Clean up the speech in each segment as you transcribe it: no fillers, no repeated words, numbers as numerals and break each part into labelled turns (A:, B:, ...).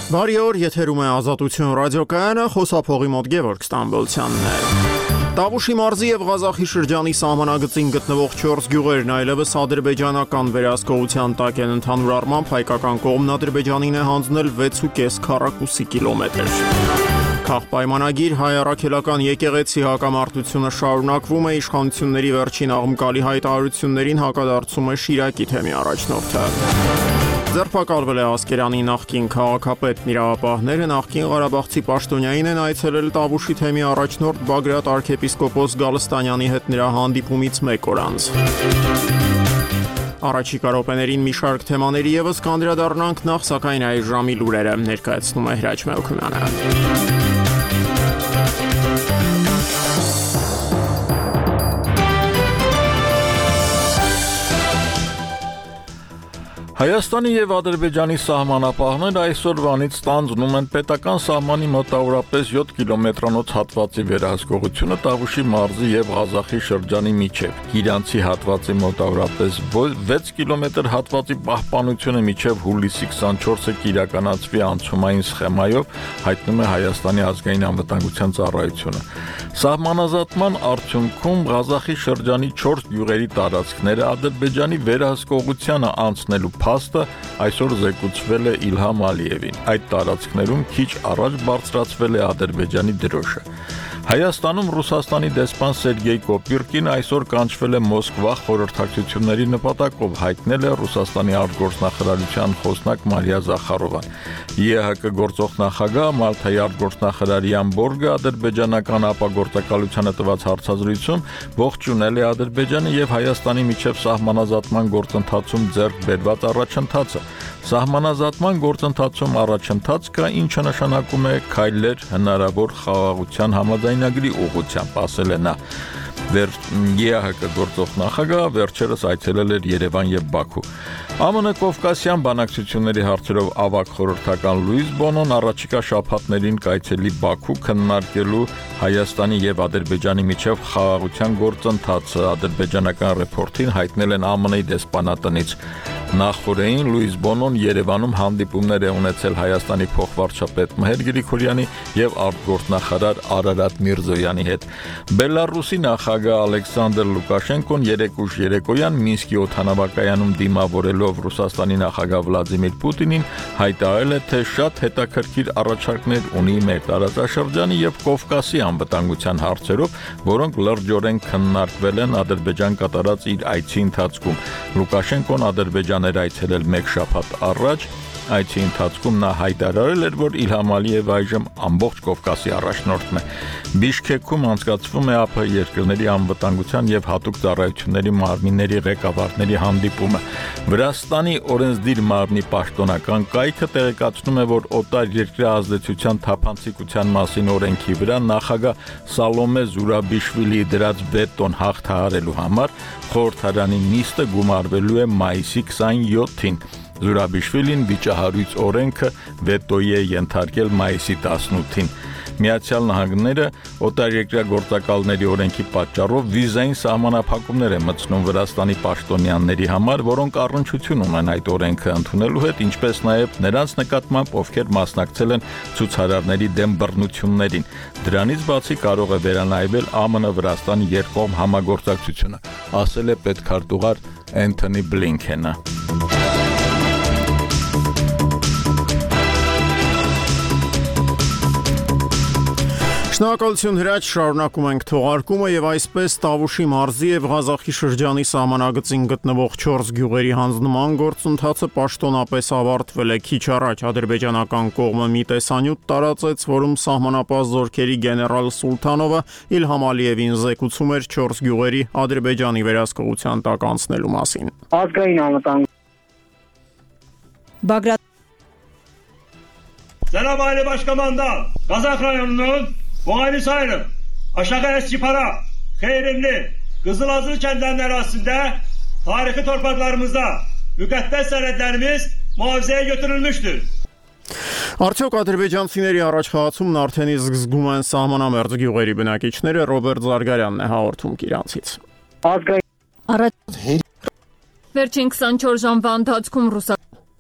A: Բարի օր, եթերում է Ազատություն ռադիոկայանը, խոսափողի մոտ Գևորգ Ստամբոլցյանն է։ Տավուշի մարզի եւ Ղազախի շրջանի սահմանագծին գտնվող 4 գյուղերն այլևս ադրբեջանական վերահսկողության տակ են։ Ընդհանուր առմամբ հայկական կողմն Ադրբեջանին է հանձնել 6.5 քառակուսի կիլոմետր։ Քաղաքապայմանագիր հայ-առաքելական եկեղեցի հակամարտությունը շարունակվում է, իշխանությունների վերջին աղմկալի հայտարարություններին հակադարձում է Շիրակի թեմի առաջնորդը։ Ձերբակալվել է Ասկերանի նախկին քաղաքապետ։ Իրավապահները նախկին Ղարաբաղցի պաշտոնյային են այցելել Տավուշի թեմի առաջնորդ Բագրատ arczepiskopos Գալստանյանի հետ նրա հանդիպումից 1 օր անց։ Առաջիկա րոպեներին մի շարք թեմաների ևս կանդրադառնանք, նախ սակայն այս ժամի լուրերը ներկայացնում է Հրաչ Մելքումյանը։
B: Հայաստանի և Ադրբեջանի սահմանապահները այսօրվանից ստանձնում են պետական սահմանի մոտավորապես 7 կիլոմետրանոց հատվածի վերահսկողությունը Տավուշի մարզի և Ղազախի շրջանի միջև։ Գիրանցի հատվածի մոտավորապես 6 կիլոմետր հատվածի պահպանությունը մինչև հուլիսի 24-ը կիրականացվի անցումային սխեմայով, հայտնում է Հայաստանի ազգային անվտանգության ծառայությունը։ Սահմանազատման արդյունքում Ղազախի շրջանի 4 գյուղերի տարածքները Ադրբեջանի վերահսկողությանը անցնելու փաստը այսօր զեկուցվել է Իլհամ Ալիևին։ Այդ տարածքներում քիչ առաջ բարձրացվել է Ադրբեջանի դրոշը։ Հայաստանում Ռուսաստանի դեսպան Սերգեյ Կոպիրկին այսօր կանչվել է Մոսկվա խորհրդակցությունների նպատակով, հայտնել է Ռուսաստանի արտգործնախարարության խոսնակ Մարիա Զախարովան։ ԵՀԿ գործող նախագահ Մալթայի արտգործնախարար Յան Բորգը ադրբեջանական ապագործակալությանը տված հարցազրույցում ողջունել է Ադրբեջանի եւ Հայաստանի միջև սահմանազատման գործընթացում ձեռք բերված առաջընթացը։ Սահմանազատման գործընթացում առաջընթաց կա, ինչը նշանակում է քայլեր հնարավոր խաղաղության համաձայնագրի ուղղությամբ, ասել է նա։ ԵՀԿ գործող նախագահը վերջերս այցելել էր Երևան եւ Բաքու։ ԱՄՆ Կովկասյան բանակցությունների հարցերով ավագ խորհրդական Լուիս Բոնոն առաջիկա շաբաթներին կայցելի Բաքու քննարկելու Հայաստանի եւ Ադրբեջանի միջև խաղաղության գործընթացը, ադրբեջանական ռեպորտին հայտնել են ԱՄՆ-ի դեսպանատնից։ Նախորդին Լուիս Բոնոն Երևանում հանդիպումներ է ունեցել Հայաստանի փոխվարչապետ Մհեր Գրիգորյանի եւ արտգործնախարար Արարատ Միրզոյանի հետ։ Բելարուսի նախագահ Ալեքսանդր Լուկաշենկոն երեկուշ երեկոյան Մինսկի օդանավակայանում դիմավորելով Ռուսաստանի նախագահ Վլադիմիր Պուտինին հայտարարել է, թե շատ հետաքրքիր առաջարկներ ունի մեր տարածաշրջանի եւ Կովկասի անվտանգության հարցերով, որոնք լրջորեն քննարկվել են Ադրբեջան կատարած իր այցի ընթացքում։ Լուկաշենկոն Ադրբեջան էր այցելել 1 շաբաթ առաջ։ Այցի ընթացքում նա հայտարարել էր, որ Իլհամ Ալիևը այժմ ամբողջ Կովկասի առաջնորդն է։ Բիշքեքում անցկացվում է ԱՊՀ երկրների անվտանգության եւ հատուկ ծառայությունների մարմինների ղեկավարների հանդիպումը։ Վրաստանի օրենսդիր մարմնի պաշտոնական կայքը տեղեկացնում է, որ օտար երկրի ազդեցության թափանցիկության մասին օրենքի վրա նախագահ Սալոմե Զուրաբիշվիլիի դրած վետոն հաղթահարելու համար խորհրդարանի նիստը գումարվելու է մայիսի 27-ին։ Զուրաբիշվիլին վիճահարույց օրենքը վետոյի է ենթարկել մայիսի 18-ին։ Միացյալ Նահանգները օտարերկրյա գործակալների օրենքի պատճառով վիզային սահմանափակումներ է մտցնում Վրաստանի պաշտոնյաների համար, որոնք առնչություն ունեն այդ օրենքը ընդունելու հետ, ինչպես նաև նրանց նկատմամբ, ովքեր մասնակցել են ցուցարարների դեմ բռնություններին։ Դրանից բացի կարող է վերանայվել ԱՄՆ-Վրաստան երկկողմ համագործակցությունը, ասել է պետքարտուղար Էնթոնի Բլինքենը։
A: Շնորհակալություն Հրաչ, շարունակում ենք թողարկումը եւ այսպես Տավուշի մարզի եւ Ղազախի շրջանի սահմանագծին գտնվող 4 գյուղերի հանձնման գործընթացը պաշտոնապես ավարտվել է։ Քիչ առաջ ադրբեջանական կողմը մի տեսանյութ տարածեց, որում սահմանապահ զորքերի գեներալ Սուլթանովը Իլհամ Ալիևին զեկուցում էր 4 գյուղերի Ադրբեջանի վերահսկողության տակ անցնելու մասին։
C: Ազգային անվտանգություն
D: Բագրատ
E: Cenab-ı Ali Başkomandan Kazak Rayonu'nun Muayene Sayınım Aşağı Esçipara Xeyrimli Kızılazlı kendilerinin arasında tarihi torpaklarımızda mükaddes senetlerimiz muhafazaya götürülmüştür.
A: Արդյոք ադրբեջանցիների առաջխաղացումն արդեն իսկ զգում են սահմանամերձ գյուղերի բնակիչները, Ռոբերտ Զարգարյանն է հաղորդում Կիրանցից։
D: Վերջին 24 ժամվա ընթացքում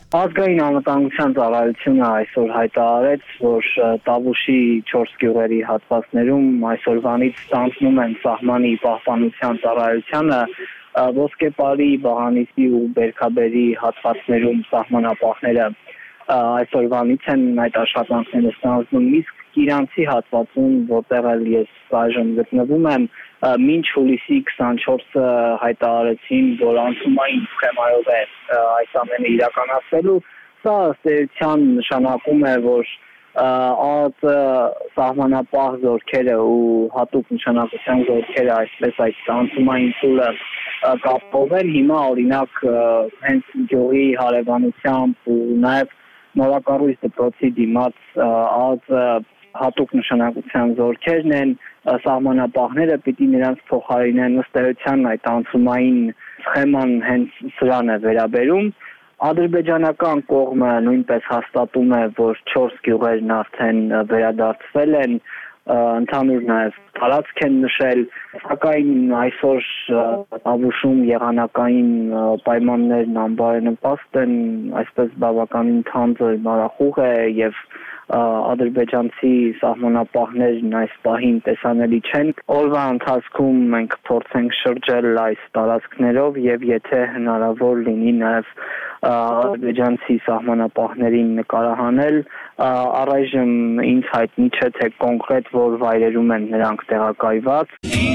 C: Ազգային անվտանգության ծառայությունը այսօր հայտարարեց, որ Տավուշի 4 գյուղերի հատվածներում այսօրվանից ստանձնում են սահմանի պահպանության ծառայությանը ոսկեպարի, Վաղանիսի ու Բերքաբերի հատվածներում սահմանապահները այսօրվանից են այդ աշխատանքները ստանձնում, իսկ Կիրանցի հատվածում, որտեղ ես այժմ գտնվում եմ, մինչ հուլիսի 24-ը հայտարարեցին, որ անցումային սխեմայով է այս ամենը իրականացվելու, սա ըստ էության նշանակում է, որ ԱԱԾ սահմանապահ զորքերը ու հատուկ նշանակության զորքերը այսպես այդ անցումային փուլը կապվեն, հիմա օրինակ հենց գյուղի հարևանությամբ ու նաև նորակառույց դպրոցի դիմաց ԱԱԾ հատուկ նշանակության զորքերն են, սահմանապահները պիտի նրանց փոխարինեն, ըստ էության այդ անցումային սխեման հենց սրան է վերաբերում։ Ադրբեջանական կողմը նույնպես հաստատում է, որ 4 գյուղերն արդեն վերադարձվել են, ընդհանուր նաև տարածք են նշել, սակայն այսօր Տավուշում եղանակային պայմաններն անբարենպաստ են, այսպես բավականին թանձր մառախուղ է եւ ադրբեջանցի սահմանապահներն այս պահին տեսանելի չեն։ Օրվա ընթացքում մենք փորձենք շրջել այս տարածքներով եւ եթե հնարավոր լինի նաեւ ադրբեջանցի սահմանապահներին նկարահանել, առայժմ ինձ հայտնի չէ թե կոնկրետ որ վայրերում են նրանք տեղակայված։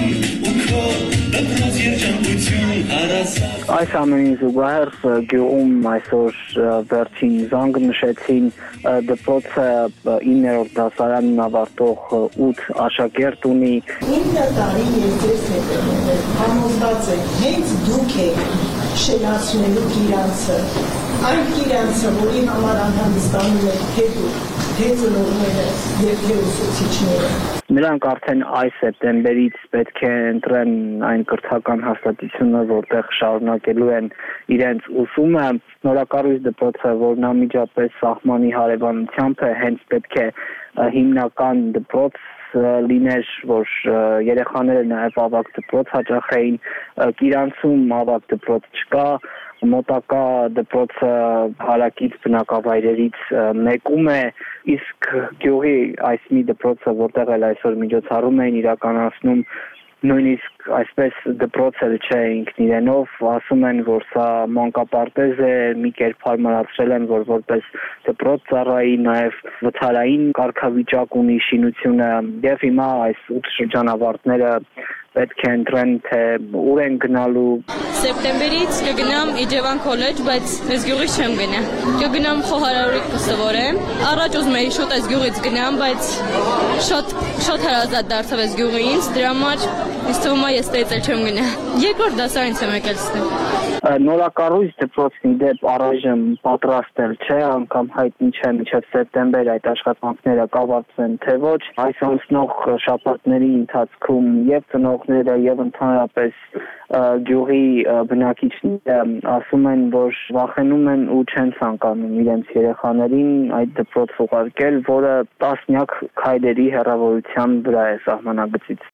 C: Այս ամենին զուգահեռ գյուղում այսօր վերջին զանգ նշեցին դպրոցը 9-րդ դասարանն ավարտող 8 աշակերտ ունի։
D: 9 տարի ես ձեզ հետ եմ եղել, համոզված եմ, հենց դուք եք շենացնելու Կիրանցը, այն Կիրանցը, որի համար անհանգստանում եք թե դուք, թե ծնողները եւ թե ուսուցիչները։ Նրանք արդեն այս սեպտեմբերից պետք է ընտրեն այն կրթական հաստատությունը, որտեղ շարունակելու են իրենց ուսումը։ Նորակառույց դպրոցը, որն անմիջապես սահմանի հարևանությամբ է, հենց պետք է հիմնական դպրոց լիներ, որ երեխաները նաև ավագ դպրոց հաճախեին, Կիրանցում ավագ դպրոց չկա, մոտակա դպրոցը հարակից բնակավայրերից մեկում է, իսկ գյուղի այս մի դպրոցը, որտեղ էլ այսօր միջոցառում էին իրականացնում, նույնիսկ այսպես դպրոց էլ չէ ինքն իրենով, ասում են, որ սա մանկապարտեզ է, մի կերպ հարմարացրել են, որ որպես դպրոց ծառայի, նաև վթարային կարգավիճակ ունի շինությունը եւ հիմա այս 8 շրջանավարտները պետք է ընտրեն, թե ուր են գնալու։
F: Սեպտեմբերից կգնամ Իջևան քոլեջ, բայց այս գյուղից չեմ գնա։ Կգնամ Խոհարարի կսովորեմ։ Առաջ ուզում էի շուտ այս գյուղից գնամ, բայց շատ հարազատ դարձավ այս գյուղը ինձ, դրա համար ինձ թվում է ես ստեյցել չեմ գնա։ Երկրորդ դասարանից եմ եկել ստեղ։
C: Նորակառույց դպրոցն ի դեպ առայժմ պատրաստել չէ, անգամ հայտնի չէ մինչև սեպտեմբեր այդ աշխատանքները կավարտվեն թե ոչ։ Այս անցնող շաբաթների ընթացքում եւ ծնողները եւ ընդհանրապես գյուղի բնակիչները ասում են, որ վախենում են ու չեն ցանկանում իրենց երեխաներին այդ դպրոց ուղարկել, որը տասնյակ քայլերի հեռավորության վրա է սահմանագծից։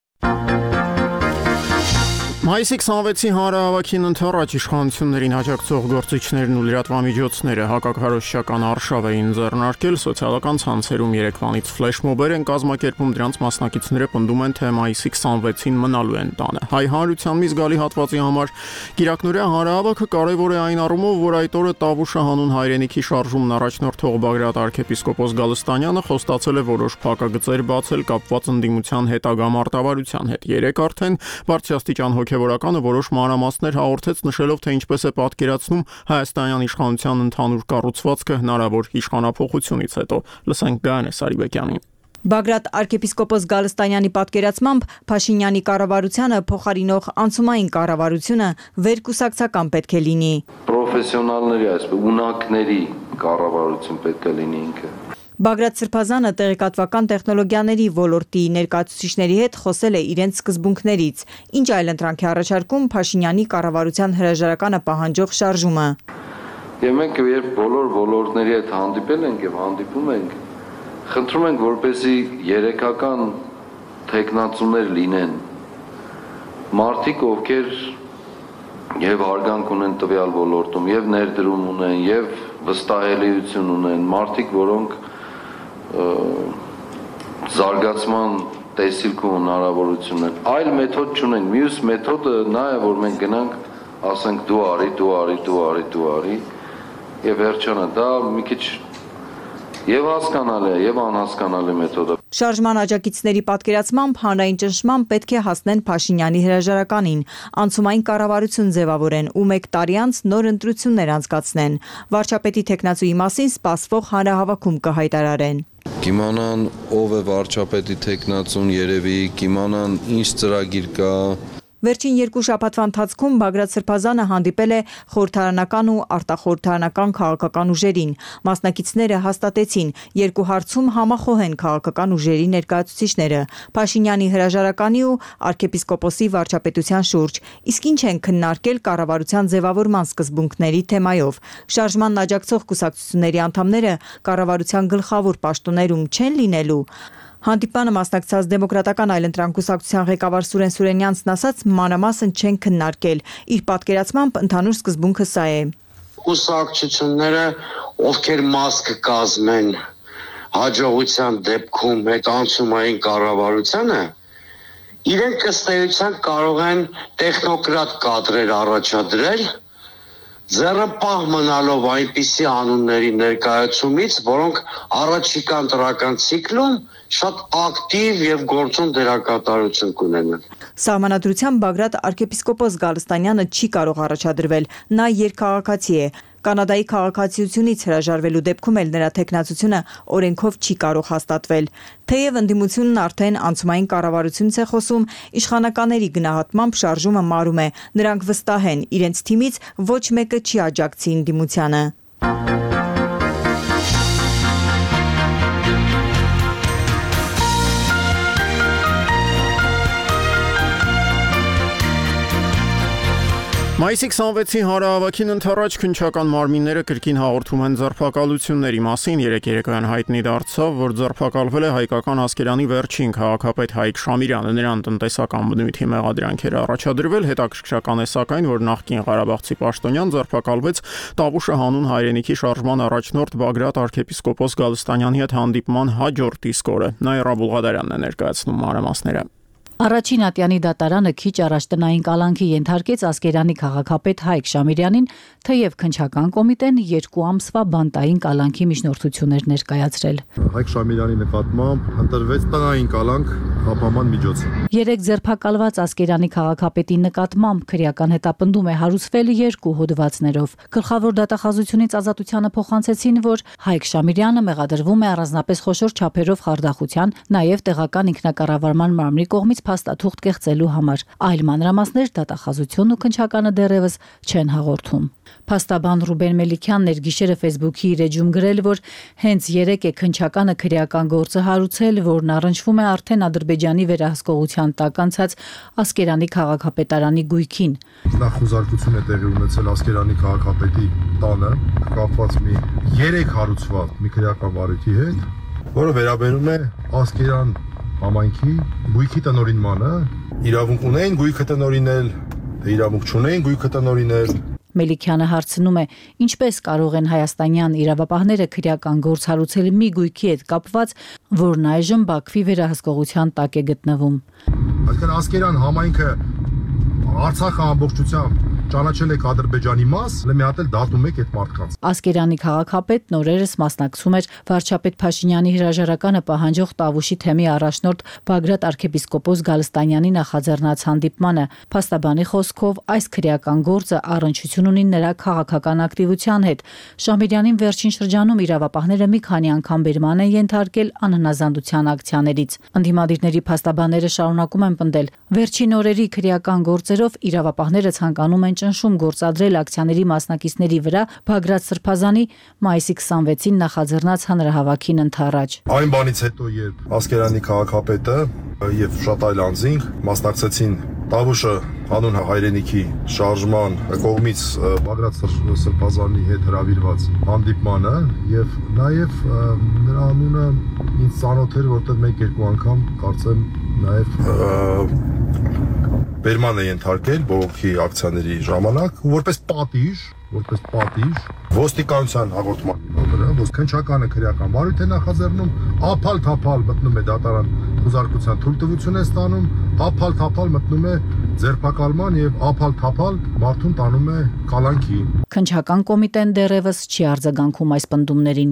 A: Մայիսի 26-ի հանրահավաքին ընթառաջ իշխանություններին աջակցող գործիչներն ու լրատվամիջոցները հակաքարոզչական արշավ էին ձեռնարկել, սոցիալական ցանցերում երեկվանից ֆլեշմոբեր են կազմակերպում, դրանց մասնակիցները պնդում են, թե մայիսի 26-ին մնալու են տանը։ Հայ հանրության մի զգալի հատվածի համար կիրակնօրյա հանրահավաքը կարևոր է այն առումով, որ այդ օրը Տավուշը հանուն հայրենիքի շարժումն առաջնորդող Բագրատ arczepiskopos Գալստանյանը խոստացել է որոշ փակագծեր բացել կապված ընդդիմության հետագա մարտավարության հետ։ Երեք արդեն բարձրաստիճան հոգևորականը որոշ մանրամասներ հաղորդեց, նշելով, թե ինչպես է պատկերացնում հայաստանյան իշխանության ընդհանուր կառուցվածքը հնարավոր իշխանափոխությունից հետո։ Լսենք Գայանե Սարիբեկյանին։
G: Բագրատ arczepiskopos Գալստանյանի պատկերացմամբ Փաշինյանի կառավարությանը փոխարինող անցումային կառավարությունը վերկուսակցական պետք է լինի։
H: Պրոֆեսիոնալների, այսպես ունակների կառավարություն պետք է լինի ինքը։
G: Բագրատ Սրբազանը տեղեկատվական տեխնոլոգիաների ոլորտի ներկայացուցիչների հետ խոսել է իրենց սկզբունքներից, ինչ այլընտրանք է առաջարկում Փաշինյանի կառավարության հրաժարականը պահանջող շարժումը։
H: Եվ մենք երբ բոլոր ոլորտների հետ հանդիպել ենք եւ հանդիպում ենք, խնդրում ենք, որպեսզի երեքական տեխնացուներ լինեն, մարդիկ, ովքեր եւ հարգանք ունեն տվյալ ոլորտում, եւ ներդրում ունեն, եւ վստահելիություն ունեն, մարդիկ, որոնք զարգացման տեսիլք ու հնարավորություն են։ Այլ մեթոդ չունենք։ Մյուս մեթոդը նա է, որ մենք գնանք, ասենք դու արի եւ վերջանը դա մի քիչ եւ հասկանալի է եւ անհասկանալի մեթոդ է։
G: Շարժման աջակիցների պատկերացմամբ հանրային ճնշման պետք է հասնեն Փաշինյանի հրաժարականին, անցումային կառավարություն ձևավորեն ու 1 տարի անց նոր ընտրություններ անցկացնեն։ Վարչապետի թեկնածուի մասին սպասվող հանրահավաքում կհայտարարեն։
H: Կիմանան ով է վարչապետի թեկնածուն, երևի կիմանան ինչ ծրագիր կա։
G: Վերջին 2 շաբաթվա ընթացքում Բագրատ Սրբազանը հանդիպել է խորհրդարանական ու արտախորհրդարանական քաղաքական ուժերին։ Մասնակիցները հաստատեցին, 2 հարցում համախոհ են քաղաքական ուժերի ներկայացուցիչները՝ Փաշինյանի հրաժարականի ու arczepiskoposi վարչապետության շուրջ։ Իսկ ինչ են քննարկել կառավարության ձևավորման սկզբունքների թեմայով։ Շարժմանն աջակցող կուսակցությունների անդամները կառավարության գլխավոր պաշտոններում չեն լինելու։ Հանդիպանը մասնակցած Դեմոկրատական այլընտրանք կուսակցության ղեկավար Սուրեն Սուրենյանցն ասաց, մանրամասն չեն քննարկել։ Իր պատկերացմամբ ընդհանուր սկզբունքը սա է.
I: Կուսակցությունները, ովքեր մաս կկազմեն հաջողության դեպքում այդ անցումային կառավարությանը, իրենք ըստ էության կարող են տեխնոկրատ կադրեր առաջադրել, ձեռնպահ մնալով այնպիսի անունների ներկայացումից, որոնք առաջիկա ընտրական ցիկլում շատ ակտիվ եւ գործուն դերակատարություն կունենան։
G: Սահմանադրությամբ Բագրատ arczepiskopos Գալստանյանը չի կարող առաջադրվել, նա երկքաղաքացի է։ Կանադայի քաղաքացիությունից հրաժարվելու դեպքում էլ նրա թեկնածությունը օրենքով չի կարող հաստատվել։ Թեև ընդդիմությունն արդեն անցումային կառավարությունից է խոսում, իշխանականների գնահատմամբ շարժումը մարում է։ Նրանք վստահ են, իրենց թիմից ոչ մեկը չի աջակցի ընդդիմությանը։
A: Մայիսի 26-ի հանրահավաքին ընդառաջ քննչական մարմինները կրկին հաղորդում են ձերբակալությունների մասին։ Երեկոյան հայտնի դարձավ, որ ձերբակալվել է հայկական ասկերանի վերջին քաղաքապետ Հայկ Շամիրյանը։ Նրան տնտեսական բնույթի մեղադրանքեր առաջադրվել, հետաքրքրական է սակայն, որ նախկին Ղարաբաղցի պաշտոնյան ձերբակալվեց Տավուշը հանուն հայրենիքի շարժման առաջնորդ Բագրատ arczepiskopos Գալստանյանի հետ հանդիպման հաջորդ իսկ օրը։ Նաիրա Բուլղադարյանն է ներկայացնում մանրամասները։
J: Առաջին ատյանի դատարանը քիչ առաջ տնային կալանքի ենթարկեց Ասկերանի քաղաքապետ Հայկ Շամիրյանին, թեև քննչական կոմիտեն 2 ամսվա բանտային կալանքի միջնորդություններ ներկայացրել։
K: Հայկ Շամիրյանի նկատմամբ ընտրվեց տնային կալանք խափանման միջոց։
J: 3 ձերբակալված Ասկերանի քաղաքապետի նկատմամբ քրեական հետապնդում է հարուցվել 2 հոդվածներով։ Գլխավոր դատախազությունից ազատությանը փոխանցեցին, որ Հայկ Շամիրյանը մեղադրվում է առանձնապես խոշոր չափերով խարդախության, նաև տեղական ինքնակառավարման մարմնի կողմից փաստաթուղթ կեղծելու համար։ Այլ մանրամասներ դատախազությունն ու քննչականը դեռևս չեն հաղորդում։ Փաստաբան Ռուբեն Մելիքյանն էր գիշերը Facebook-ի իր էջում գրել, որ հենց 3 է քննչականը քրեական գործը հարուցել, որն առնչվում է արդեն Ադրբեջանի վերահսկողության տակ անցած Ասկերանի քաղաքապետարանի գույքին։
K: Նախուզարկություն է տեղի ունեցել Ասկերանի քաղաքապետի տանը կապված մի 3 հարուցված մի քրեական վարույթի հետ, որը վերաբերում է Ասկերան համայնքի գույքի տնօրինմանը, իրավունք ունեն գույքը տնօրինել, թե իրավունք չունեն գույքը տնօրինել։
J: Մելիքյանը հարցնում է, ինչպես կարող են հայաստանյան իրավապահները քրեական գործ հարուցել մի գույքի հետ կապված, որն այժմ Բաքվի վերահսկողության տակ է գտնվում։
K: Այսինքն Ասկերան համայնքը Արցախը ամբողջությամբ ճանաչել եք Ադրբեջանի մաս, մի հատ էլ դատում եք այդ մարդկանց։
J: Ասկերանի քաղաքապետն օրերս մասնակցում էր վարչապետ Փաշինյանի հրաժարականը պահանջող Տավուշի թեմի առաջնորդ Բագրատ arczepiskopos Գալստանյանի նախաձեռնած հանդիպմանը։ Փաստաբանի խոսքով այս քրեական գործը առնչություն ունի նրա քաղաքական ակտիվության հետ։ Շամիրյանին վերջին շրջանում իրավապահները մի քանի անգամ բերման են ենթարկել անհնազանդության ակցիաներից։ Ընդդիմադիրների փաստաբանները շարունակում են պնդել, վերջին օրերի քրեական գործերով իրավապահները ցանկանում են ճնշում գործադրել ակցիաների մասնակիցների վրա Բագրատ Սրբազանի մայիսի 26-ին նախաձեռնած հանրահավաքին ընդառաջ։
K: Այն բանից հետո, երբ Ասկերանի քաղաքապետը եւ շատ այլ անձինք մասնակցեցին Տավուշը հանուն հայրենիքի շարժման կողմից Բագրատ Սրբազանի հետ հրավիրված հանդիպմանը եւ նաեւ նրա անունը ինձ ծանոթ էր, որտեղ 1-2 անգամ կարծեմ նաեւ բերման է ենթարկել բողոքի ակցիաների ժամանակ, որպես պատիժ որպես պատիժ ոստիկանության հաղորդման վրա, որ քննչականը քրեական բարույթ է նախաձեռնում, ափալ-թափալ մտնում է դատարան խոզարկության թույլտվություն է ստանում, ափալ-թափալ մտնում է ձերբակալման եւ ափալ-թափալ մարդուն տանում է կալանքի։
J: Քննչական կոմիտեն դեռևս չի արձագանքում այս պնդումներին։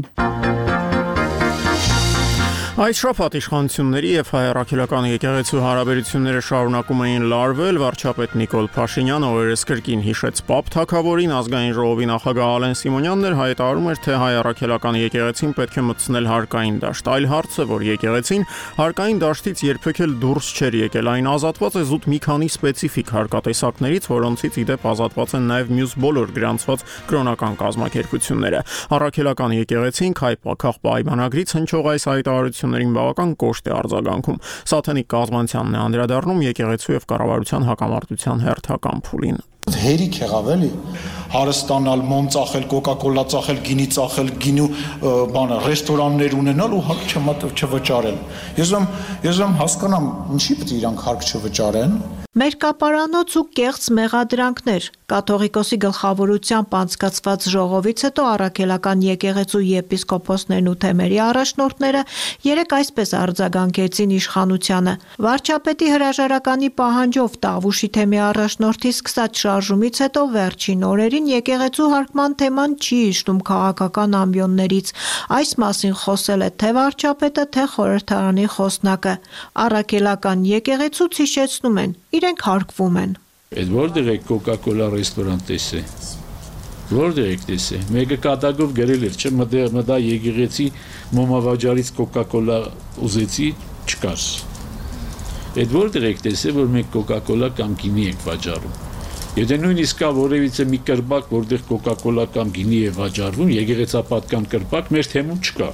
A: Այս շաբաթ իշխանությունների եւ հայ առաքելական եկեղեցու հարաբերությունները շարունակում էին լարվել, վարչապետ Նիկոլ Փաշինյանը օրերս կրկին հիշեց Պապ Թագավորին, ազգային ժողովի նախագահ Ալեն Սիմոնյանն էր հայտարարում էր, թե հայ առաքելական եկեղեցին պետք է մտցնել հարկային դաշտ։ Այլ հարց է, որ եկեղեցին հարկային դաշտից երբեք էլ դուրս չէր եկել, այն ազատված է զուտ մի քանի սպეციფიկ հարկատեսակներից, որոնցից ի դեպ ազատված են նաեւ մյուս բոլոր գրանցված կրոնական կազմակերպությունները։ Առաքելական եկեղեցին քաղաքապահ պայմանագրից հնչող այս հայտարարություններին բավական կոշտ է արձագանքում։ Սաթենիկ կազմանցյանն է անդրադառնում եկեղեցու եւ կառավարության հակամարտության հերթական փուլին։
L: Հերիք եղավ էլի հարստանալ, մոմ ծախել, կոկա-կոլա ծախել, գինի ծախել, գինու բանը, ռեստորաններ ունենալ ու հարկ չվճարել։ Ես եմ հասկանամ, ինչի պետք է իրանք հարկ չվճարեն։
M: Մերկապարանոց ու կեղծ մեղադրանքներ։ Կաթողիկոսի գլխավորությամբ անցկացված ժողովից հետո առաքելական եկեղեցու եպիսկոպոսներն ու թեմերի առաջնորդները երեք այսպես արձագանքեցին իշխանությանը։ Վարչապետի հրաժարականի պահանջով Տավուշի թեմի առաջնորդի սկսած շարժումից հետո վերջին օրերին եկեղեցու հարկման թեման չի իջնում քաղաքական ամբիոններից։ Այս մասին խոսել է թե վարչապետը, թե խորհրդարանի խոսնակը։ Առաքելական եկեղեցուց հիշեցնում են, իրենք հարկվում են։
N: Այդ որտեղ է կոկա-կոլա ռեստորան տեսե։ Որտեղ եք տեսե։ Մեկը կատակով գրել էր, չէ՞, մտա եկեղեցի մոմավաճառից կոկա-կոլա ուզեցի, չկար։ Այդ որտեղ եք տեսե, որ մենք կոկա-կոլա կամ գինի ենք վաճառում։ Եթե նույնիսկ կա որևիցե մի կրպակ, որտեղ կոկա-կոլա կամ գինի է վաճառվում, եկեղեցապատկան կրպակ մեր թեմում չկա։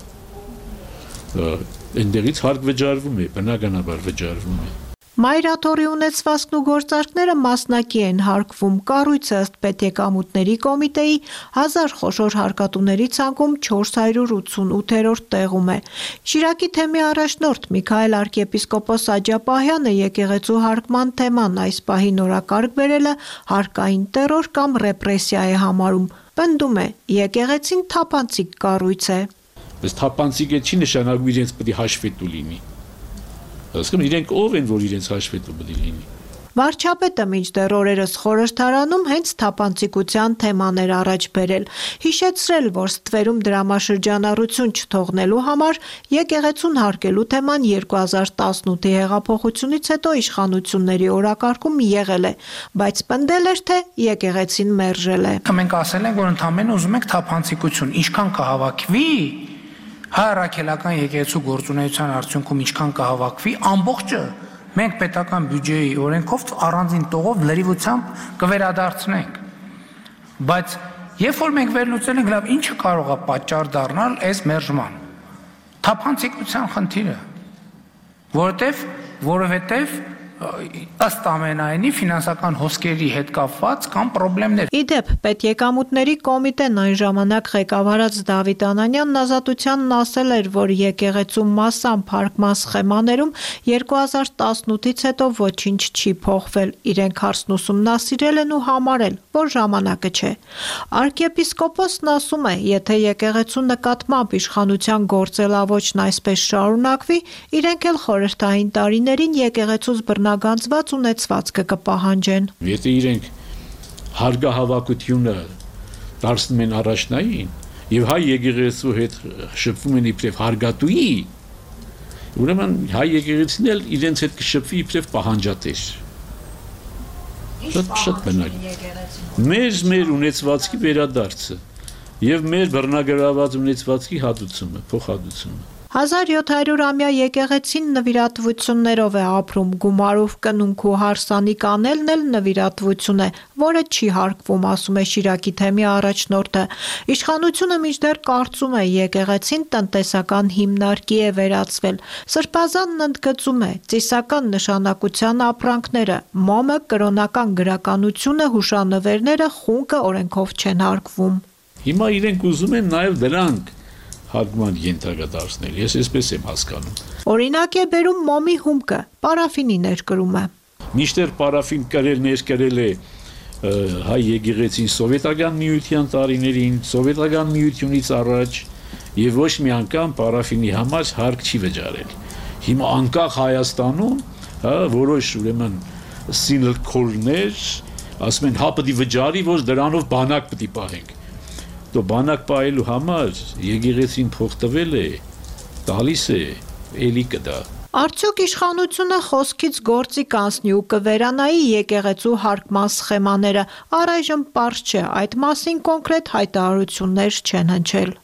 N: Այնտեղից հարկ վճարվում է, բնականաբար վճարվում է։
M: Մայրաթորի ունեցվածքն ու գործարքները մասնակի են հարկվում, կառույցը ըստ պետեկամուտների կոմիտեի 1000 խոշոր հարկատուների ցանկում 488-րդ տեղում է։ Շիրակի թեմի առաջնորդ Միքայել arczepiskopos Աջապահյանը եկեղեցու հարկման թեման այս պահի նորակարգ բերելը հարկային տերոր կամ ռեպրեսիա է համարում։ Պնդում է, եկեղեցին թափանցիկ կառույց է։
N: Բայց թափանցիկը չի նշանակում իրենց պետք է հաշվետու լինի։ Ասում իրենք ով են, որ իրենց հաշվետու պետք է լինի։
M: Վարչապետը մինչդեռ օրերս խորհրդարանում հենց թափանցիկության թեման էր առաջ բերել, հիշեցրել, որ ստվերում դրամաշրջանառություն չթողնելու համար եկեղեցուն հարկելու թեման 2018-ի հեղափոխությունից հետո իշխանությունների օրակարգում եղել է, բայց պնդել էր, թե եկեղեցին մերժել է։
O: Մենք ասել ենք, որ ընդամենը ուզում ենք թափանցիկություն, ինչքան կհավաքվի հայ-առաքելական եկեղեցու գործունեության արդյունքում ինչքան կհավաքվի, ամբողջը մենք պետական բյուջեի օրենքով առանձին տողով լրիվությամբ կվերադարձնենք։ Բայց երբ որ մենք վերլուծել ենք, լավ, ինչը կարող է պատճառ դառնալ այս մերժման։ Թափանցիկության խնդիրը, որովհետև ըստ ամենայնի ֆինանսական հոսքերի հետ կապված կամ խնդիրներ։
M: Իդեպ, պետեկամուտների կոմիտեն այն ժամանակ ղեկավարած Դավիթ Անանյանն Ազատությանն ասել էր, որ եկեղեցու մասամբ հարկման սխեմաներում 2018-ից հետո ոչինչ չի փոխվել, իրենք հարցն ուսումնասիրել են ու համարել, որ ժամանակը չէ։ Arczepiskopos-ն ասում է, եթե եկեղեցու նկատմամբ իշխանության գործելավոճն այսպես շարունակվի, իրենք էլ խորհրդային տարիներին եկեղեցուց բռնագանձված ունեցվածքը կպահանջեն։
N: Եթե իրենք հարգահավաքությունը դարձնում են առաջնային եւ հայ եկեղեցու հետ շփվում են իբրև հարգատուի, ուրեմն հայ եկեղեցին էլ իրենց հետ կշփվի իբրև պահանջատեր։ Շատ բնակ։ Մեր ունեցվածքի վերադարձը եւ մեր բռնագրաված ունեցվածքի հատուցումը, փոխհատուցումը։
M: 1700-ամյա եկեղեցին նվիրատվություններով է ապրում, գումարով կնունք ու հարսանիք անելն էլ նվիրատվություն է, որը չի հարկվում, ասում է Շիրակի թեմի առաջնորդը։ Իշխանությունը մինչդեռ կարծում է եկեղեցին տնտեսական հիմնարկի է վերածվել։ Սրբազանն ընդգծում է ծիսական նշանակության ապրանքները, մոմը, կրոնական գրականությունը, հուշանվերները խունկը օրենքով չեն հարկվում։
N: Հիմա իրենք ուզում են նաև դրանք հարգման ենթակա դարձնել, ես այսպես եմ հասկանում։
M: Օրինակ է բերում մոմի հումքը, պարաֆինի ներկրումը։
N: Միշտեր պարաֆին կրել ներկրել է հայ եկեղեցին սովետական միության տարիներին, սովետական միությունից առաջ եւ ոչ մի անգամ պարաֆինի համար հարկ չի վճարել։ Հիմա անկախ Հայաստանում, որոշ ուրեմն սինլքոլներ ասում են հա պետք է վճարի, որ դրանով բանակ պետք է պահենք։ Դու բանակ պահելու համար եկեղեցին փող տվել է, տալիս է, էլի կդա։
M: Արդյոք իշխանությունը խոսքից գործի կանցնի ու կվերանայի եկեղեցու հարկման սխեմաները, առայժմ պարզ չէ, այդ մասին կոնկրետ հայտարարություններ չեն հնչել։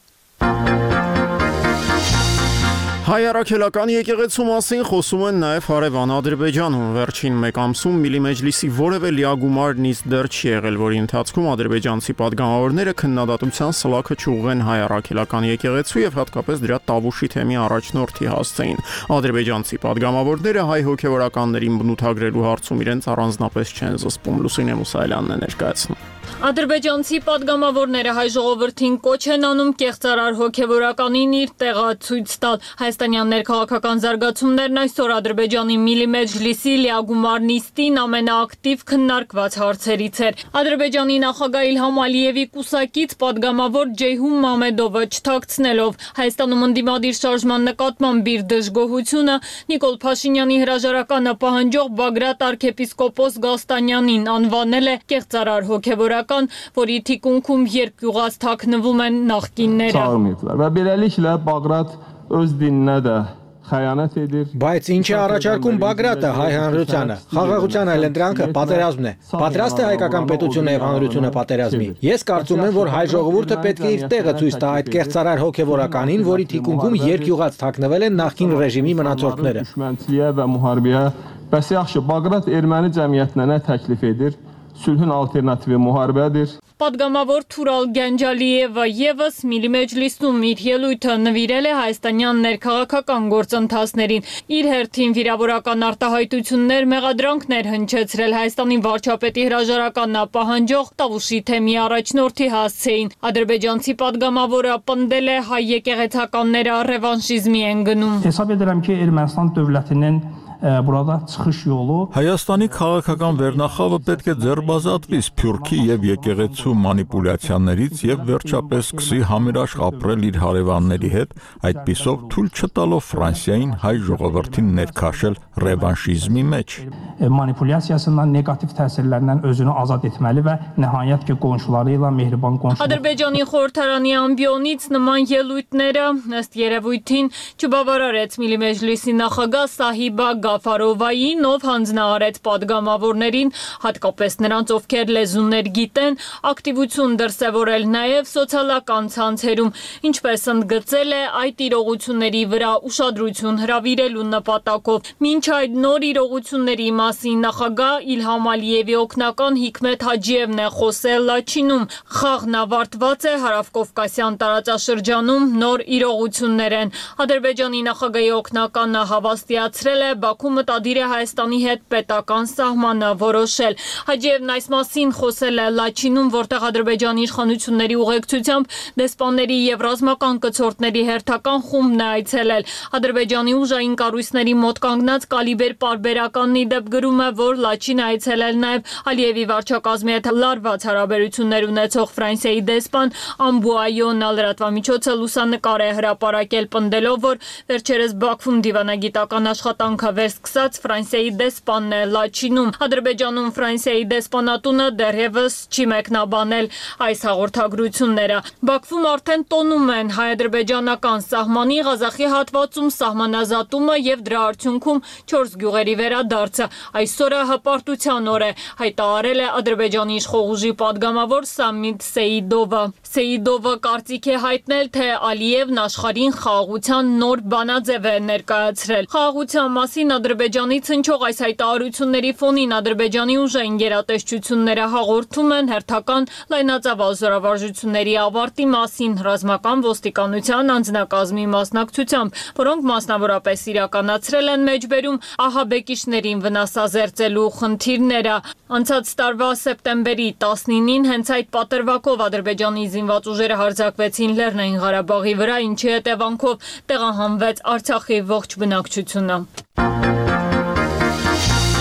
A: Հայ առաքելական եկեղեցու մասին խոսում են նաև հարևան Ադրբեջանում։ Վերջին մեկ ամսում Միլի Մեջլիսի որևէ լիագումար նիստ դեռ չի եղել, որի ընթացքում ադրբեջանցի պատգամավորները քննադատության սլաքը չուղղեն հայ առաքելական եկեղեցու եւ հատկապես դրա Տավուշի թեմի առաջնորդի հասցեին։ Ադրբեջանցի պատգամավորները հայ հոգևորականներին բնութագրելու հարցում իրենց առանձնապես չեն զսպում։ Լուսինե Մուսայելյանն է ներկայացնում։
P: Ադրբեջանցի պատգամավորները հայ ժողովրդին կոչ են անում կեղծարար հոգևորականին իր տեղացույց տալ։ Հայաստանյան ներքաղաքական զարգացումներն այսօր Ադրբեջանի Միլի Մեջլիսի լիագումար նիստին ամենաակտիվ քննարկված հարցերից էր։ Ադրբեջանի նախագահ Իլհամ Ալիևի կուսակից պատգամավոր Ջեյհուն Մամեդովը չթաքցնելով Հայաստանում ընդդիմադիր շարժման նկատմամբ իր դժգոհությունը Նիկոլ Փաշինյանի հրաժարականը պահանջող Բագրատ arczepiskopos Գաստանյանին անվանել է կեղծարար հոգևորական, որի թիկունքում երկյուղած թաքնվում են նախկինները։
Q: Ve böylelikle Bagrat öz dinine de xəyanət edir։
R: Բայց ինչ է առաջարկում Բագրատը հայ հանրությանը։ Խաղաղության այլընտրանքը պատերազմն է։ Պատրաստ է հայկական պետությունը եւ հանրությունը պատերազմի։ Ես կարծում եմ, որ հայ ժողովուրդը պետք է իր տեղը ցույց տա այդ կեղծարար հոգևորականին, որի թիկունքում երկյուղած թաքնվել են նախկին ռեժիմի մնացորդները։
Q: Düşmənçiliyə və müharibəyə bəs yaxşı Baqrat erməni cəmiyyətinə nə təklif edir? Sülhün alternativi müharibədir։
P: Պատգամավոր Թուրալ Գանջալիևը եւս Միլի Մեջլիսում իր ելույթը նվիրել է հայաստանյան ներքաղաքական գործընթացներին։ Իր հերթին վիրավորական արտահայտություններ, մեղադրանքներ հնչեցրել Հայաստանի վարչապետի հրաժարականը պահանջող Տավուշի թեմի առաջնորդի հասցեին։ Ադրբեջանցի պատգամավորը պնդել է հայ եկեղեցականները ռևանշիզմի են գնում։
S: Hesab edirəm ki, Ermənistan dövlətinin burada çıxış yolu
B: Հայաստանի քաղաքական վերնախավը պետք է ձեռբազատվի Սփյուռքի եւ եկեղեցու մանիպուլյացիաներից եւ վերջապես սկսի համերաշխ ապրել իր հարևանների հետ, այդպիսով թույլ չտալով Ֆրանսիային հայ ժողովրդին ներքաշել ռևանշիզմի մեջ։
S: Manipülyasiyasından negativ təsirlərindən özünü azad etməli və nəhayət ki qonşuları ilə mehriban qonşu
P: Ադրբեջանի խորհրդարանի ամբիոնից նման ելույթները ըստ երևույթին չբավարարեց Միլի Մեջլիսի նախագահ Սահիբա Գաֆարովային, ով հանձնարարեց պատգամավորներին, հատկապես նրանց, ովքեր լեզուներ գիտեն, ակտիվություն դրսևորել նաև սոցիալական ցանցերում, ինչպես ընդգծել է այդ իրողությունների վրա ուշադրություն հրավիրելու նպատակով։ Մինչ այդ նոր իրողությունների մասին նախագահ Իլհամ Ալիևի օգնական Հիկմետ Հաջիևն է խոսել Լաչինում։ Խաղն ավարտված է Հարավկովկասյան տարածաշրջանում նոր իրողություններ են։ Ադրբեջանի նախագահի օգնականը հավաստիացրել է Բաքու մտադիր է Հայաստանի հետ պետական սահմանը որոշել։ Հաջիևն այս մասին խոսել է Լաչինում, որտեղ Ադրբեջանի իշխանությունների ուղեկցությամբ դեսպանների եւ ռազմական կցորդների հերթական խումբն է այցելել։ Ադրբեջանի ուժային կառույցների մոտ կանգնած Կալիբեր պարբերականն ի դեպ գրում է, որ Լաչին այցելել նաև Ալիևի վարչակազմի հետ լարված հարաբերություններ ունեցող Ֆրանսիայի դեսպան Ամբուայոնը լրատվամիջոցը լուսանկար է հրապարակել, պնդելով, որ վերջերս Բաքվում դիվանագիտական աշխատանքը վերսկսած Ֆրանսիայի դեսպանն է Լաչինում։ Ադրբեջանում Ֆրանսիայի դեսպանատունը դեռևս չի մեկնաբանել այս հաղորդագրությունները։ Բաքվում արդեն տոնում են հայ-ադրբեջանական սահմանի Ղազախի հատվածում սահմանազատումը եւ դրա արդյունքում 4 գյուղերի վերադարձը։ Այսօրը հպարտության օր է, հայտարարել է Ադրբեջանի իշխող ուժի падգամավոր Սամիտ Սեիդովը։ Սեիդովը կարծիք է հայտնել, թե Ալիևն աշխարհին խաղաղության նոր բանաձև է ներկայացրել։ Խաղաղության մասին Ադրբեջանից հնչող այս հայտարարությունների ֆոնին Ադրբեջանի ուժային գերատեսչությունները հաղորդում են հերթական լայնածավալ զորավարժությունների ավարտի մասին ռազմական ոստիկանության անձնակազմի մասնակցությամբ, որոնք մասնավորապես իրականացրել են մեջբերում ահաբեկիչներին վնասազերծելու խնդիրները։ Անցած տարվա սեպտեմբերի 19-ին հենց այդ պատրվակով Ադրբեջանի զինված ուժերը հարձակվեցին Լեռնային Ղարաբաղի վրա, ինչի հետևանքով տեղահանվեց Արցախի ողջ բնակչությունը։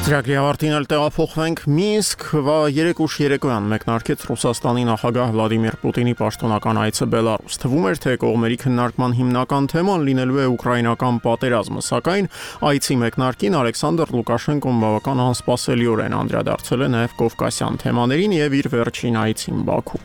A: Ծրագրի ավարտին էլ տեղափոխվենք Մինսկ, 3:00 երեկոյան մեկնարկեց Ռուսաստանի նախագահ Վլադիմիր Պուտինի պաշտոնական այցը Բելարուս։ Թվում էր, թե կողմերի քննարկման հիմնական թեման լինելու է ուկրաինական պատերազմը, սակայն այցի մեկնարկին Ալեքսանդր Լուկաշենկոն բավական անսպասելիորեն անդրադարձել է նաև կովկասյան թեմաներին եւ իր վերջին այցին Բաքու։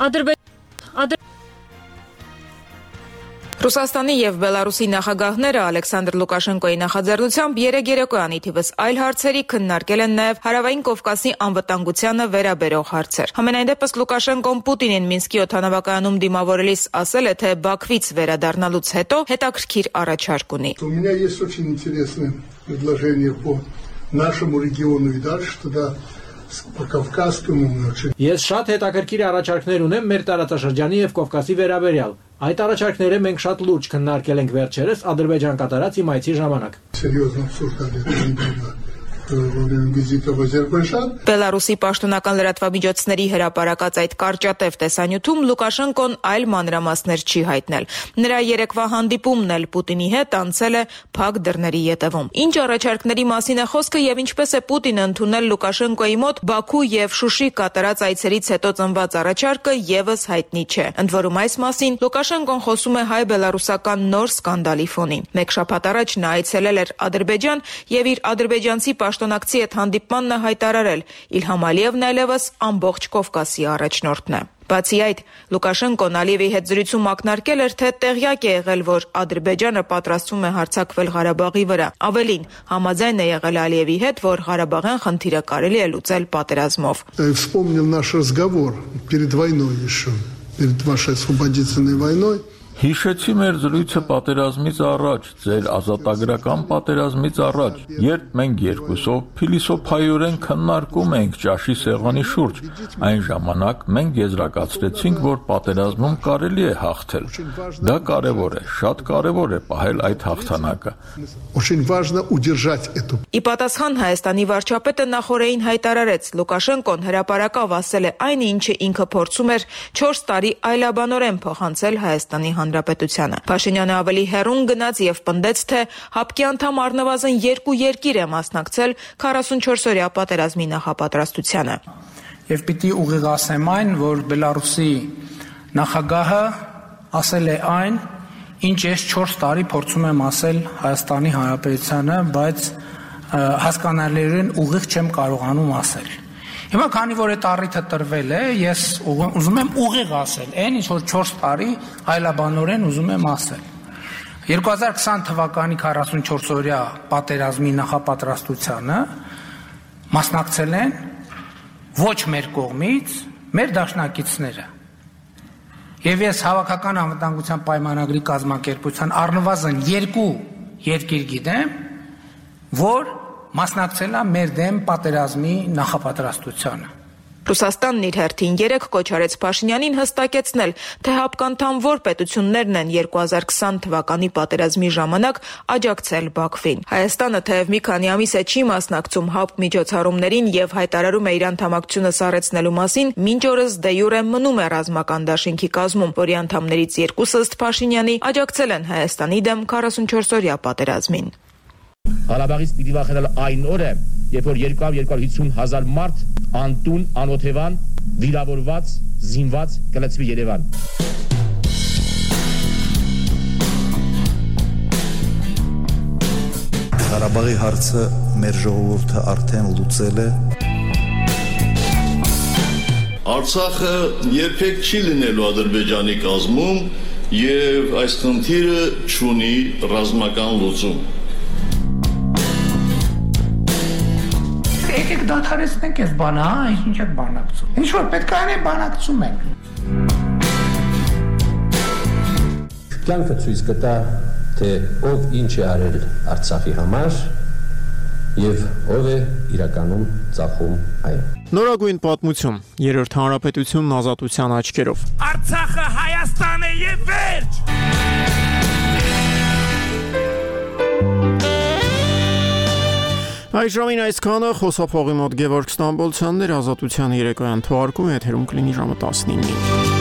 T: Ռուսաստանի եւ Բելարուսի նախագահները Ալեքսանդր Լուկաշենկոյի նախաձեռնությամբ երեկոյան իթիվս այլ հարցերի քննարկել են նաեւ Հարավային Կովկասի անվտանգությանը վերաբերող հարցեր։ Համենայն դեպս Լուկաշենկոն Պուտինին Մինսկի օդանավակայանում դիմավորելիս ասել է, թե Բաքվից վերադառնալուց հետո հետաքրքիր առաջարկ ունի։
U: У меня есть очень интересное предложение по нашему региону и дальше туда по Кавказскому.
R: Ես շատ հետաքրքիր առաջարկներ ունեմ մեր տարածաշրջանի եւ Կովկասի վերաբերյալ։ Այդ առաջարկները մենք շատ լուրջ քննարկել ենք վերջերս Ադրբեջան կատարած իմ այցի ժամանակ։
U: Серьезно обсуждали это недавно во время визита в Азербайджан.
T: Բելարուսի պաշտոնական լրատվամիջոցների հրապարակած այդ կարճատև տեսանյութում Լուկաշենկոն այլ մանրամասներ չի հայտնել։ Նրա երեկվա հանդիպումն էլ Պուտինի հետ անցել է փակ դռների ետևում։ Ինչ առաջարկների մասին է խոսքը եւ ինչպես է Պուտինը ընդունել Լուկաշենկոյի մոտ Բաքու եւ Շուշի կատարած այցերից հետո ծնված առաջարկը եւս հայտնի չէ։ Ընդ որում այս մասին Լուկաշենկոն խոսում է հայ-բելարուսական նոր սկանդալի ֆոնին։ Մեկ շաբաթ առաջ նա այցելել էր Ադրբեջան եւ իր ադրբեջանցի պաշտոնակցի հետ հանդիպմանն հայտարարել Իլհամ Ալիևն այլևս ամբողջ Կովկասի առաջնորդն է։ Բացի այդ, Լուկաշենկոն Ալիևի հետ զրույցում ակնարկել էր, թե տեղյակ է եղել, որ Ադրբեջանը պատրաստվում է հարձակվել Ղարաբաղի վրա։ Ավելին, համաձայն է եղել Ալիևի հետ, որ Ղարաբաղյան խնդիրը կարելի է լուծել պատերազմով։
U: Вспомнил наш разговор перед войной еще, перед вашей освободительной войной.
B: Հիշեցի մեր զրույցը պատերազմից առաջ, ձեր ազատագրական պատերազմից առաջ, երբ մենք երկուսով փիլիսոփայորեն քննարկում ենք ճաշի սեղանի շուրջ, այն ժամանակ մենք եզրակացրեցինք, որ պատերազմում կարելի է հաղթել։ Դա կարևոր է, շատ կարևոր է պահել այդ հաղթանակը։
U: Очень важно удержать эту.
T: Ի պատասխան Հայաստանի վարչապետը նախորդին հայտարարեց, Լուկաշենկոն հրապարակավ ասել է այն, ինչը ինքը փորձում էր 4 տարի այլաբանորեն փոխանցել Հայաստանի Հանրապետությանը։ Փաշինյանը ավելի հեռուն գնաց եւ պնդեց, թե ՀԱՊԿ-ի անդամ առնվազն 2 երկիր է մասնակցել 44-օրյա պատերազմի նախապատրաստությանը։
O: Եվ պիտի ուղիղացեմ այն, որ Բելարուսի նախագահը ասել է այն, ինչ ես 4 տարի փորձում եմ ասել Հայաստանի Հանրապետությանը, բայց հասկանալիորեն ուղիղ չեմ կարողանում ասել։ Հիմա քանի որ այդ առիթը տրվել է, ես ուզում եմ ուղիղ ասել, այն ինչ որ 4 տարի այլաբանորեն ուզում եմ ասել։ 2020 թվականի 44-օրյա պատերազմի նախապատրաստությանը մասնակցել են ոչ մեր կողմից, մեր դաշնակիցները։ Եվ ես հավաքական անվտանգության պայմանագրի կազմակերպության առնվազն 2 երկիր գիտեմ, որ մասնակցել է մեր դեմ պատերազմի նախապատրաստությանը։
T: Ռուսաստանն իր հերթին 3 կոչ արեց Փաշինյանին հստակեցնել, թե ՀԱՊԿ անդամ որ պետություններն են 2020 թվականի պատերազմի ժամանակ աջակցել Բաքվին։ Հայաստանը թեև մի քանի ամիս է չի մասնակցում ՀԱՊԿ միջոցառումներին եւ հայտարարում է իր անդամակցությունը սառեցնելու մասին, մինչ օրս դե յուրե մնում է ռազմական դաշինքի կազմում, որի անդամներից 2-ը ըստ Փաշինյանի աջակցել են Հայաստանի դեմ 44-օրյա պատերազմին։
V: Ղարաբաղից պիտի վախենալ այն օրը, երբ որ 250 հազար մարդ անտուն, անօթևան, վիրավորված, զինված կլցվի Երևան։
W: Ղարաբաղի հարցը մեր ժողովուրդը արդեն լուծել է։
X: Արցախը երբեք չի լինելու Ադրբեջանի կազմում եւ այս խնդիրը չունի ռազմական լուծում։
O: Եկեք դադարեցնենք այս բանը, ինչ եք բանակցում։ Ինչ որ պետք է անենք, բանակցում ենք։
Y: Կյանքը ցույց կտա, թե ով ինչ է արել Արցախի համար եւ ով է իրականում ծախում այն։
A: Նորագույն պատմություն, Երրորդ հանրապետությունն ազատության աչքերով։
Z: Արցախը Հայաստան է եւ վերջ։
A: Այժմին այսքանը, խոսափողի մոտ Գևորգ Ստամբոլցյանն էր, ազատության երեկոյան թողարկումը եթերում կլինի ժամը 19-ին։